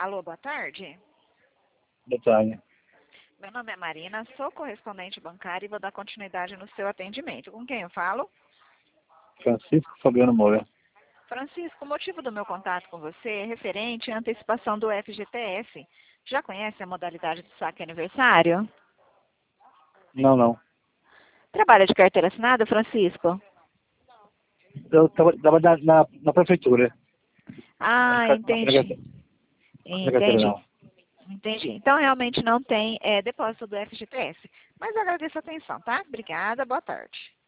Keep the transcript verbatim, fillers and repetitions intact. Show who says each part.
Speaker 1: Alô, boa tarde.
Speaker 2: Boa tarde.
Speaker 1: Meu nome é Marina, sou correspondente bancária e vou dar continuidade no seu atendimento. Com quem eu falo?
Speaker 2: Francisco Fabiano Moura.
Speaker 1: Francisco, o motivo do meu contato com você é referente à antecipação do F G T S. Já conhece a modalidade do saque aniversário?
Speaker 2: Não, não.
Speaker 1: Trabalha de carteira assinada, Francisco?
Speaker 2: Eu trabalho na, na, na prefeitura.
Speaker 1: Ah,
Speaker 2: Na
Speaker 1: entendi.
Speaker 2: carteira
Speaker 1: Entendi.
Speaker 2: não.
Speaker 1: Entendi. Então, realmente não tem é, depósito do F G T S. Mas eu agradeço a atenção, tá? Obrigada, boa tarde.